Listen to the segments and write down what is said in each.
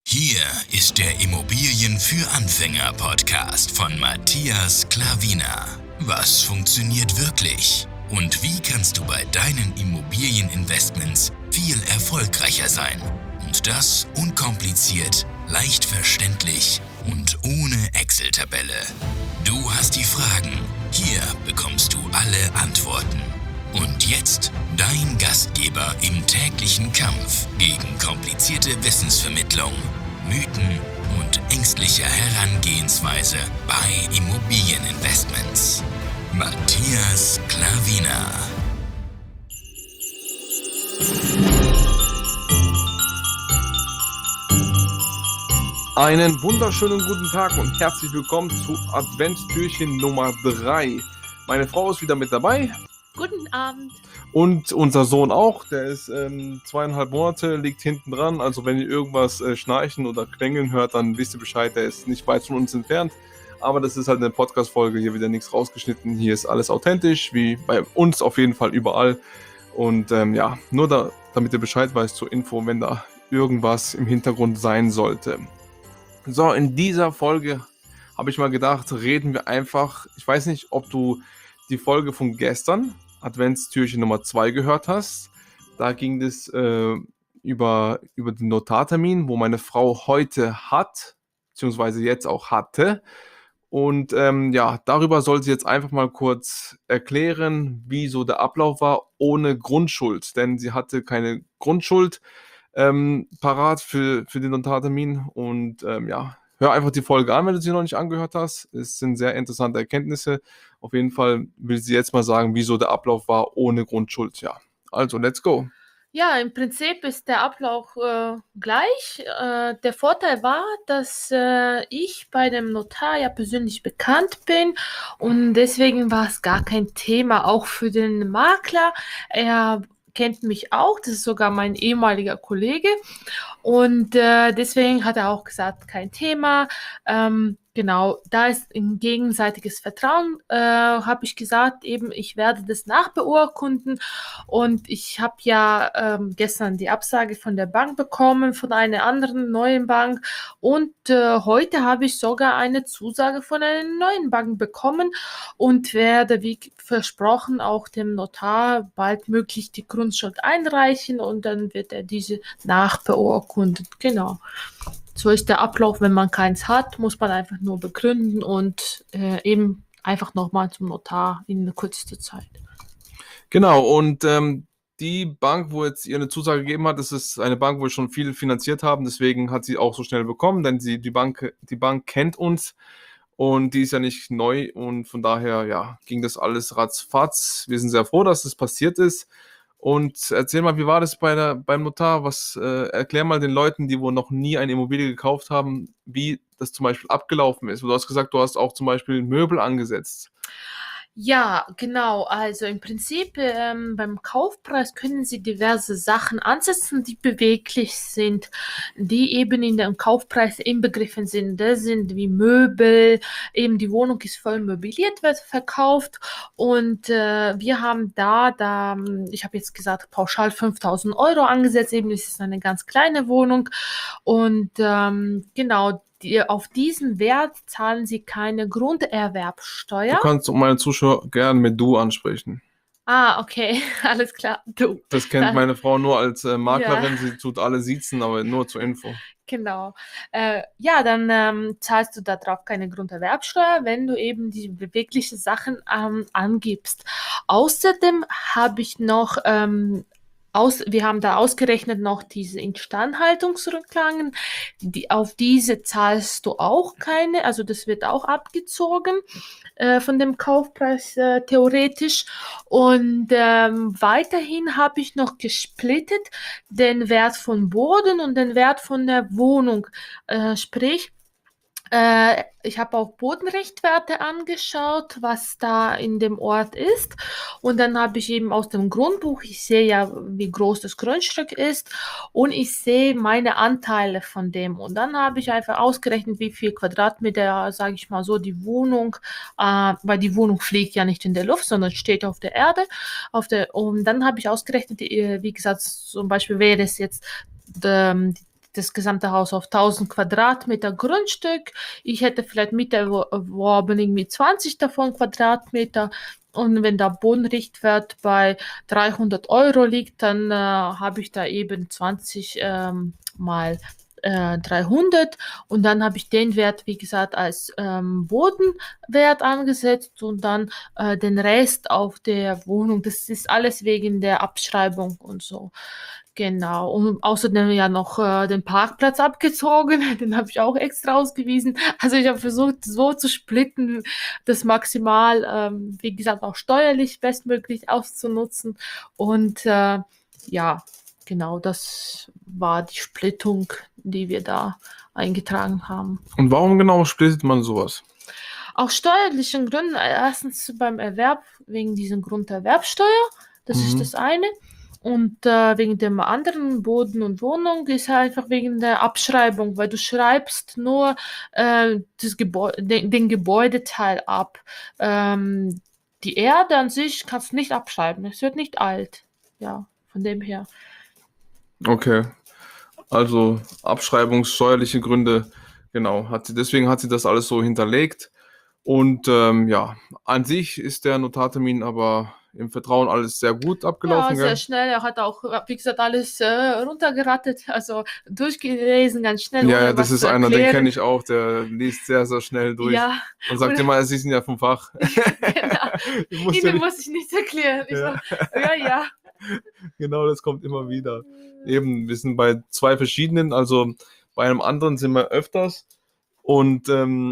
Hier ist der Immobilien für Anfänger Podcast von Matthias Klavina. Was funktioniert wirklich? Und wie kannst du bei deinen Immobilieninvestments viel erfolgreicher sein? Und das unkompliziert, leicht verständlich und ohne Excel-Tabelle. Du hast die Fragen, hier bekommst du alle Antworten. Und jetzt dein Gastgeber im täglichen Kampf gegen komplizierte Wissensvermittlung, Mythen und ängstliche Herangehensweise bei Immobilieninvestments. Matthias Klavina. Einen wunderschönen guten Tag und herzlich willkommen zu Adventstürchen Nummer 3. Meine Frau ist wieder mit dabei. Guten Abend. Und unser Sohn auch, der ist 2,5 Monate, liegt hinten dran. Also wenn ihr irgendwas schnarchen oder quengeln hört, dann wisst ihr Bescheid, der ist nicht weit von uns entfernt. Aber das ist halt eine Podcast-Folge, hier wieder nichts rausgeschnitten. Hier ist alles authentisch, wie bei uns auf jeden Fall überall. Und nur damit ihr Bescheid weißt zur Info, wenn da irgendwas im Hintergrund sein sollte. So, in dieser Folge habe ich mal gedacht, reden wir einfach, ich weiß nicht, ob du die Folge von gestern, Adventstürchen Nummer 2 gehört hast. Da ging es über den Notartermin, wo meine Frau heute hat, beziehungsweise jetzt auch hatte. Und darüber soll sie jetzt einfach mal kurz erklären, wie so der Ablauf war ohne Grundschuld. Denn sie hatte keine Grundschuld parat für den Notartermin. Und hör einfach die Folge an, wenn du sie noch nicht angehört hast. Es sind sehr interessante Erkenntnisse. Auf jeden Fall will sie jetzt mal sagen, wieso der Ablauf war ohne Grundschuld. Ja, also let's go. Ja, im Prinzip ist der Ablauf gleich. Der Vorteil war, dass ich bei dem Notar ja persönlich bekannt bin und deswegen war es gar kein Thema, auch für den Makler. Er kennt mich auch, das ist sogar mein ehemaliger Kollege und deswegen hat er auch gesagt, kein Thema. Genau, da ist ein gegenseitiges Vertrauen, habe ich gesagt, eben ich werde das nachbeurkunden und ich habe ja gestern die Absage von der Bank bekommen, von einer anderen neuen Bank und heute habe ich sogar eine Zusage von einer neuen Bank bekommen und werde, wie versprochen, auch dem Notar baldmöglich die Grundschuld einreichen und dann wird er diese nachbeurkundet. Genau. So ist der Ablauf, wenn man keins hat, muss man einfach nur begründen und eben einfach nochmal zum Notar in kürzester Zeit. Genau, und die Bank, wo jetzt ihr eine Zusage gegeben hat, das ist eine Bank, wo wir schon viel finanziert haben, deswegen hat sie auch so schnell bekommen, denn die Bank kennt uns und die ist ja nicht neu und von daher ging das alles ratzfatz. Wir sind sehr froh, dass das passiert ist. Und erzähl mal, wie war das beim Notar? Erklär mal den Leuten, die wohl noch nie eine Immobilie gekauft haben, wie das zum Beispiel abgelaufen ist. Du hast gesagt, du hast auch zum Beispiel Möbel angesetzt. Ja, genau. Also im Prinzip beim Kaufpreis können Sie diverse Sachen ansetzen, die beweglich sind, die eben in dem Kaufpreis inbegriffen sind. Das sind wie Möbel, eben die Wohnung ist voll möbliert, wird verkauft und wir haben ich habe jetzt gesagt, pauschal 5.000 Euro angesetzt, eben das ist eine ganz kleine Wohnung und genau, auf diesen Wert zahlen Sie keine Grunderwerbsteuer. Du kannst meine Zuschauer gerne mit du ansprechen. Ah, okay, alles klar, du. Das kennt meine Frau nur als Maklerin, Ja. sie tut alle siezen, aber nur zur Info. Genau. Dann zahlst du darauf keine Grunderwerbsteuer, wenn du eben die beweglichen Sachen angibst. Außerdem habe ich noch wir haben da ausgerechnet noch diese Instandhaltungsrücklagen, auf diese zahlst du auch keine, also das wird auch abgezogen von dem Kaufpreis theoretisch. Und weiterhin habe ich noch gesplittet den Wert von Boden und den Wert von der Wohnung, sprich, ich habe auch Bodenrichtwerte angeschaut, was da in dem Ort ist. Und dann habe ich eben aus dem Grundbuch, ich sehe ja, wie groß das Grundstück ist und ich sehe meine Anteile von dem. Und dann habe ich einfach ausgerechnet, wie viel Quadratmeter, sage ich mal so, die Wohnung, weil die Wohnung fliegt ja nicht in der Luft, sondern steht auf der Erde. Und dann habe ich ausgerechnet, wie gesagt, zum Beispiel wäre es jetzt das gesamte Haus auf 1000 Quadratmeter Grundstück. Ich hätte vielleicht miterworben irgendwie 20 davon Quadratmeter. Und wenn der Bodenrichtwert bei 300 Euro liegt, dann habe ich da eben 20 mal 300 und dann habe ich den Wert, wie gesagt, als Bodenwert angesetzt und dann den Rest auf der Wohnung. Das ist alles wegen der Abschreibung und so. Genau. Und außerdem ja noch den Parkplatz abgezogen. Den habe ich auch extra ausgewiesen. Also ich habe versucht, so zu splitten, das maximal, wie gesagt, auch steuerlich bestmöglich auszunutzen. Und ja, genau, das war die Splittung, die wir da eingetragen haben. Und warum genau splittet man sowas? Aus steuerlichen Gründen, erstens beim Erwerb wegen diesem Grunderwerbsteuer, das ist das eine. Und wegen dem anderen Boden und Wohnung ist einfach wegen der Abschreibung, weil du schreibst nur den Gebäudeteil ab. Die Erde an sich kannst du nicht abschreiben, es wird nicht alt. Ja, von dem her. Okay, also abschreibungssteuerliche Gründe, genau, deswegen hat sie das alles so hinterlegt. Und ja, an sich ist der Notartermin aber im Vertrauen alles sehr gut abgelaufen, Ja, sehr gell? schnell. Er hat auch, wie gesagt, alles runtergerattet, also durchgelesen, ganz schnell, Ja, ohne das was ist zu einer, den erklären. kenne ich auch, der liest sehr, sehr schnell durch Ja, und sagt und immer, Sie sind ja vom Fach. genau. Ich muss ja Ihnen nicht, muss ich nichts erklären. Ich ja, so, ja, ja. genau, das kommt immer wieder. Eben, wir sind bei zwei verschiedenen, also bei einem anderen sind wir öfters und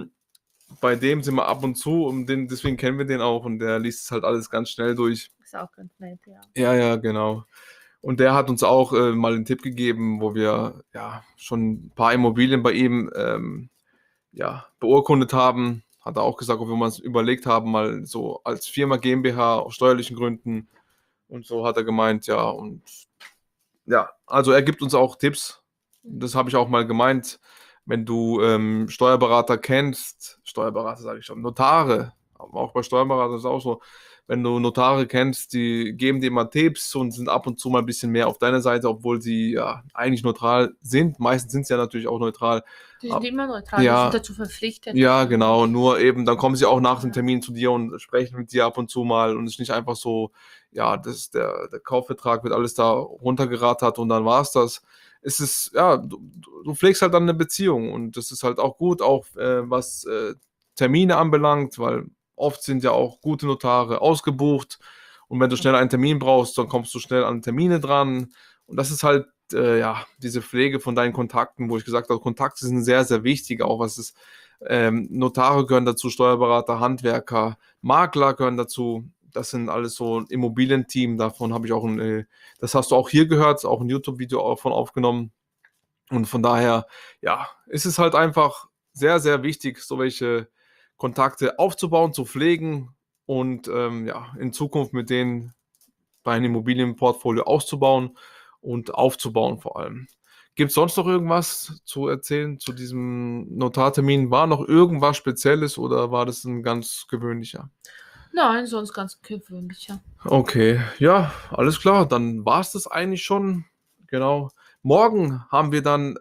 bei dem sind wir ab und zu und deswegen kennen wir den auch und der liest es halt alles ganz schnell durch. Ist auch ganz nett, ja. Ja, ja, genau. Und der hat uns auch mal einen Tipp gegeben, wo wir ja schon ein paar Immobilien bei ihm ja, beurkundet haben. Hat er auch gesagt, ob wir uns überlegt haben, mal so als Firma GmbH aus steuerlichen Gründen. Und so hat er gemeint, ja. Und ja, also er gibt uns auch Tipps. Das habe ich auch mal gemeint. Wenn du Steuerberater kennst, Steuerberater sage ich schon, Notare, aber auch bei Steuerberatern ist es auch so, wenn du Notare kennst, die geben dir immer Tipps und sind ab und zu mal ein bisschen mehr auf deiner Seite, obwohl sie ja eigentlich neutral sind. Meistens sind sie ja natürlich auch neutral. Die sind immer neutral, die sind Ja, dazu verpflichtet. ja, genau. Nur eben, dann kommen sie auch nach dem Termin zu dir und sprechen mit dir ab und zu mal und es ist nicht einfach so, ja, der Kaufvertrag wird alles da runtergerattert und dann war's das. Es ist, ja, du pflegst halt dann eine Beziehung und das ist halt auch gut, auch was Termine anbelangt, weil oft sind ja auch gute Notare ausgebucht und wenn du schnell einen Termin brauchst, dann kommst du schnell an Termine dran und das ist halt, ja, diese Pflege von deinen Kontakten, wo ich gesagt habe, Kontakte sind sehr, sehr wichtig, auch was ist, Notare gehören dazu, Steuerberater, Handwerker, Makler gehören dazu. Das sind alles so ein Immobilienteam. Davon habe ich auch das hast du auch hier gehört, auch ein YouTube-Video davon aufgenommen. Und von daher, ja, ist es halt einfach sehr, sehr wichtig, so welche Kontakte aufzubauen, zu pflegen und ja, in Zukunft mit denen dein Immobilienportfolio auszubauen und aufzubauen vor allem. Gibt es sonst noch irgendwas zu erzählen zu diesem Notartermin? War noch irgendwas Spezielles oder war das ein ganz gewöhnlicher? Nein, sonst ganz gewöhnlicher. Okay, ja, alles klar. Dann war es das eigentlich schon. Genau. Morgen haben wir dann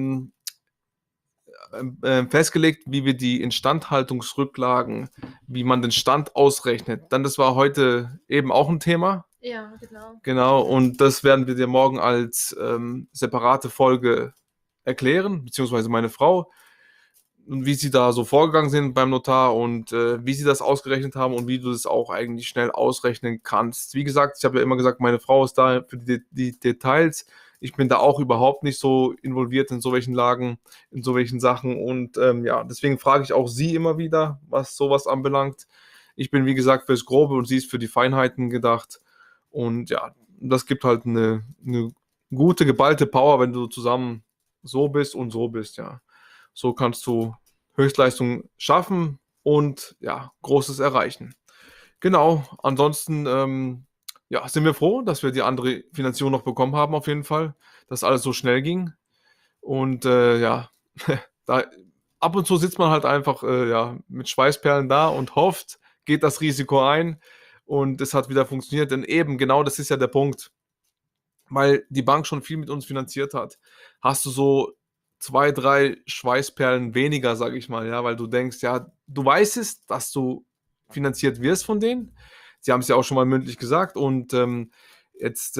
festgelegt, wie wir die Instandhaltungsrücklagen, wie man den Stand ausrechnet. Dann, das war heute eben auch ein Thema. Ja, genau. Genau, und das werden wir dir morgen als separate Folge erklären, beziehungsweise meine Frau, und wie sie da so vorgegangen sind beim Notar und wie sie das ausgerechnet haben und wie du das auch eigentlich schnell ausrechnen kannst. Wie gesagt, ich habe ja immer gesagt, meine Frau ist da für die Details. Ich bin da auch überhaupt nicht so involviert in so welchen Lagen, in so welchen Sachen und ja, deswegen frage ich auch sie immer wieder, was sowas anbelangt. Ich bin, wie gesagt, fürs Grobe und sie ist für die Feinheiten gedacht. Und ja, das gibt halt eine gute, geballte Power, wenn du zusammen so bist und so bist, ja. So kannst du Höchstleistung schaffen und ja, Großes erreichen. Genau, ansonsten ja, sind wir froh, dass wir die andere Finanzierung noch bekommen haben, auf jeden Fall, dass alles so schnell ging. Und ja, da, ab und zu sitzt man halt einfach ja, mit Schweißperlen da und hofft, geht das Risiko ein und es hat wieder funktioniert. Denn eben genau das ist ja der Punkt. weil die Bank schon viel mit uns finanziert hat, hast du so 2, 3 Schweißperlen weniger, sage ich mal, ja, weil du denkst, ja, du weißt es, dass du finanziert wirst von denen. Sie haben es ja auch schon mal mündlich gesagt und jetzt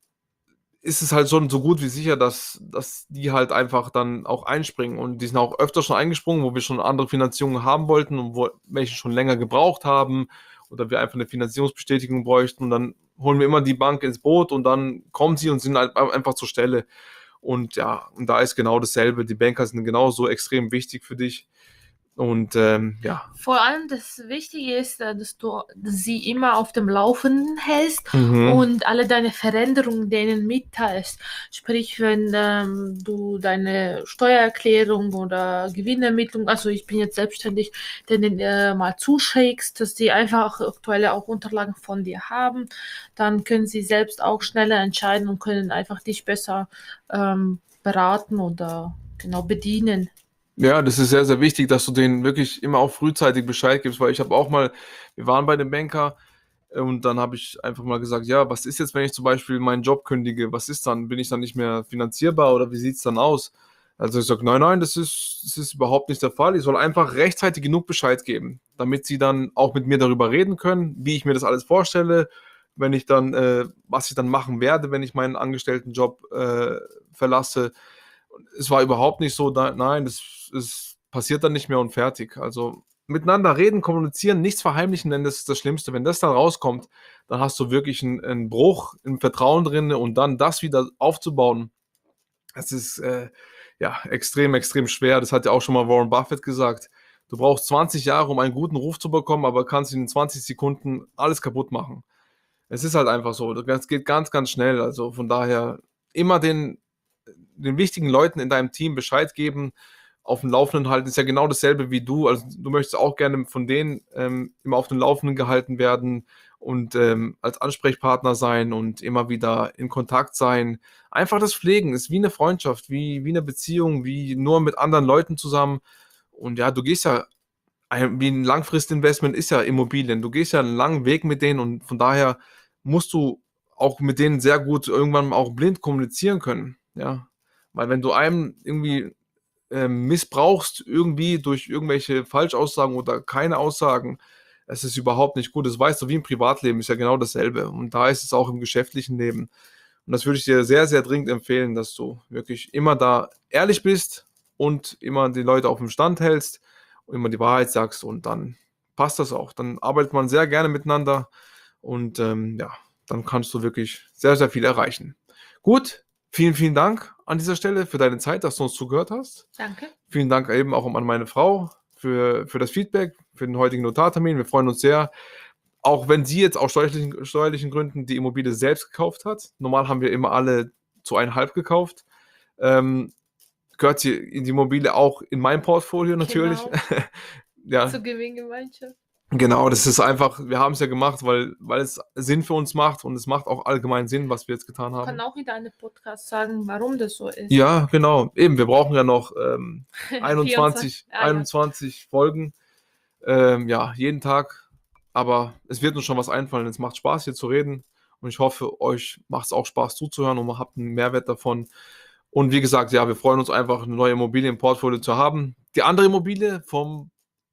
ist es halt schon so gut wie sicher, dass die halt einfach dann auch einspringen. Und die sind auch öfter schon eingesprungen, wo wir schon andere Finanzierungen haben wollten und wo welche schon länger gebraucht haben oder wir einfach eine Finanzierungsbestätigung bräuchten. Und dann holen wir immer die Bank ins Boot und dann kommen sie und sind halt einfach zur Stelle. Und ja, und da ist genau dasselbe. Die Banker sind genauso extrem wichtig für dich. Und ja. Vor allem das Wichtige ist, dass du sie immer auf dem Laufenden hältst Mhm. und alle deine Veränderungen denen mitteilst. Sprich, wenn du deine Steuererklärung oder Gewinnermittlung, also ich bin jetzt selbstständig, denen mal zuschickst, dass die einfach aktuelle auch Unterlagen von dir haben, dann können sie selbst auch schneller entscheiden und können einfach dich besser beraten oder genau bedienen. Ja, das ist sehr, sehr wichtig, dass du denen wirklich immer auch frühzeitig Bescheid gibst, weil ich habe auch mal, wir waren bei dem Banker und dann habe ich einfach mal gesagt, ja, was ist jetzt, wenn ich zum Beispiel meinen Job kündige? Was ist dann? Bin ich dann nicht mehr finanzierbar oder wie sieht es dann aus? Also ich sage, nein, nein, das ist überhaupt nicht der Fall. Ich soll einfach rechtzeitig genug Bescheid geben, damit sie dann auch mit mir darüber reden können, wie ich mir das alles vorstelle, wenn ich dann, was ich dann machen werde, wenn ich meinen Angestelltenjob verlasse. Es war überhaupt nicht so, nein, das passiert dann nicht mehr und fertig. Also miteinander reden, kommunizieren, nichts verheimlichen, denn das ist das Schlimmste. Wenn das dann rauskommt, dann hast du wirklich einen Bruch im Vertrauen drin und dann das wieder aufzubauen, das ist ja extrem, extrem schwer. Das hat ja auch schon mal Warren Buffett gesagt. Du brauchst 20 Jahre, um einen guten Ruf zu bekommen, aber kannst in 20 Sekunden alles kaputt machen. Es ist halt einfach so. Das geht ganz, ganz schnell. Also von daher immer den wichtigen Leuten in deinem Team Bescheid geben, auf dem Laufenden halten, ist ja genau dasselbe wie du. Also du möchtest auch gerne von denen immer auf dem Laufenden gehalten werden und als Ansprechpartner sein und immer wieder in Kontakt sein. Einfach das Pflegen ist wie eine Freundschaft, wie eine Beziehung, wie nur mit anderen Leuten zusammen. Und ja, du gehst ja, wie ein Langfristinvestment ist ja Immobilien. Du gehst ja einen langen Weg mit denen und von daher musst du auch mit denen sehr gut irgendwann auch blind kommunizieren können. Ja, weil wenn du einem irgendwie missbrauchst, irgendwie durch irgendwelche Falschaussagen oder keine Aussagen, es ist überhaupt nicht gut. Das weißt du, wie im Privatleben ist ja genau dasselbe. Und da ist es auch im geschäftlichen Leben. Und das würde ich dir sehr, sehr dringend empfehlen, dass du wirklich immer da ehrlich bist und immer die Leute auf dem Stand hältst und immer die Wahrheit sagst und dann passt das auch. Dann arbeitet man sehr gerne miteinander und ja, dann kannst du wirklich sehr, sehr viel erreichen. Gut, vielen, vielen Dank an dieser Stelle für deine Zeit, dass du uns zugehört hast. Danke. Vielen Dank eben auch an meine Frau für das Feedback, für den heutigen Notartermin. Wir freuen uns sehr, auch wenn sie jetzt aus steuerlichen Gründen die Immobilie selbst gekauft hat. Normal haben wir immer alle zu 1,5 gekauft. Gehört sie in die Immobilie auch in mein Portfolio natürlich. Genau. Ja, Zur Gewinngemeinschaft. genau, das ist einfach, wir haben es ja gemacht, weil es Sinn für uns macht und es macht auch allgemein Sinn, was wir jetzt getan Ich kann haben. auch in deinem Podcast sagen, warum das so ist. Ja, genau. Eben, wir brauchen ja noch 24. Ah, ja. 21 Folgen. Ja, jeden Tag. Aber es wird uns schon was einfallen. Es macht Spaß, hier zu reden. Und ich hoffe, euch macht es auch Spaß zuzuhören und ihr habt einen Mehrwert davon. Und wie gesagt, ja, wir freuen uns einfach, eine neue Immobilie im Portfolio zu haben. Die andere Immobilie vom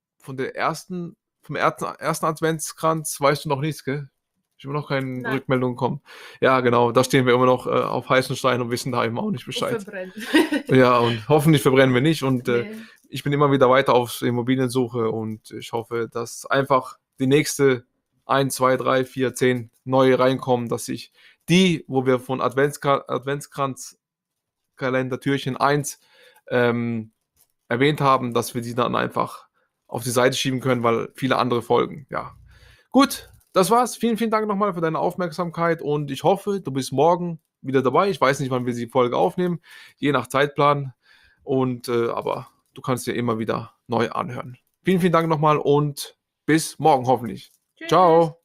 ersten Adventskranz weißt du noch nichts, gell? Ich habe noch keine Nein. Rückmeldung bekommen. Ja, genau, da stehen wir immer noch auf heißen Steinen und wissen da eben auch nicht Bescheid. Verbrennen. Ja, und hoffentlich verbrennen wir nicht. Und Nee. ich bin immer wieder weiter auf Immobiliensuche und ich hoffe, dass einfach die nächste 1, 2, 3, 4, 10 neue reinkommen, dass ich die, wo wir von Adventskranzkalender Türchen 1 erwähnt haben, dass wir die dann einfach auf die Seite schieben können, weil viele andere folgen. Ja. Gut, das war's. Vielen, vielen Dank nochmal für deine Aufmerksamkeit und ich hoffe, du bist morgen wieder dabei. Ich weiß nicht, wann wir die Folge aufnehmen, je nach Zeitplan. Und aber du kannst dir immer wieder neu anhören. Vielen, vielen Dank nochmal und bis morgen hoffentlich. Tschüss. Ciao.